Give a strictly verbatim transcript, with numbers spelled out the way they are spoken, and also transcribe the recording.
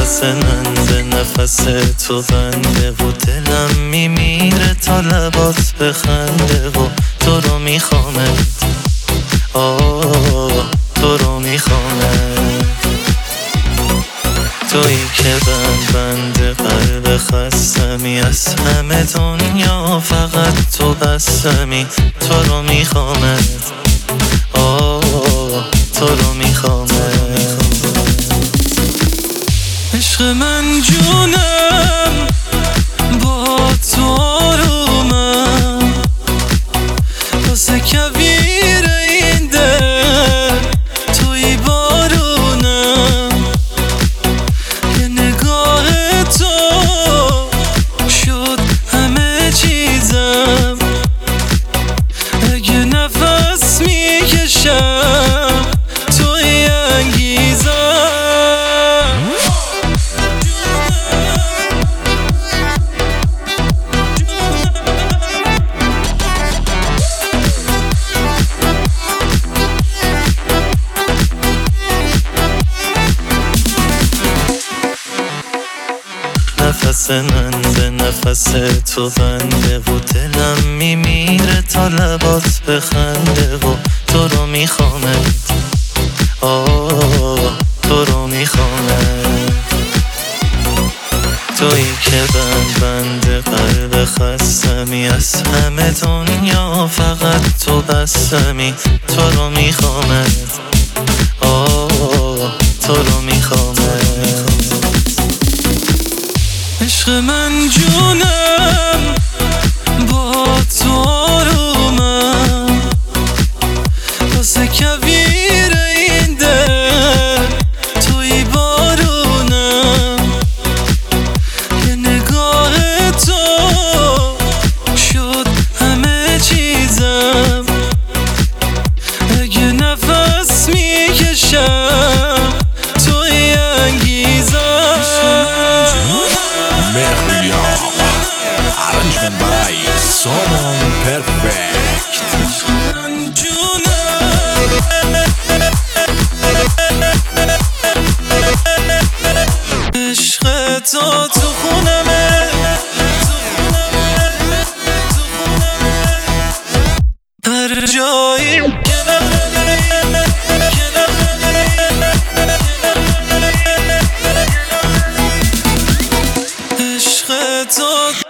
نفس من به نفس تو بنده و دلم میمیره تا لبات بخنده و تو رو میخوامت، آه تو رو میخوامت. تویی که بند بند قلب خستمی، از همه دنیا فقط تو بستمی. تو رو میخوامت، آه تو رو میخوامت. عشق من جونم با تو آرومم، واسه کویر این دل توی بارونم. یه نگاه تو شد همه چیزم، اگه نفس میکشم توی انگیزم. نفس من به نفس تو بنده و دلم میمیره تا لبات بخنده و تو رو میخوامت، آه تو رو میخوامت. تویی که بند بند قلب خستمی، از همه دنیا فقط تو بستمی. تو رو میخوامت، آه تو رو میخوامت. عشق من جونم با تو آرومم، واسه کویر این دل توی بارونم. یه نگاه تو شد همه چیزم، اگه نفس میکشم توی انگیزم. Arrangement by Solon Perfect. عشق تو تو خونمه، هر جایی عشق تو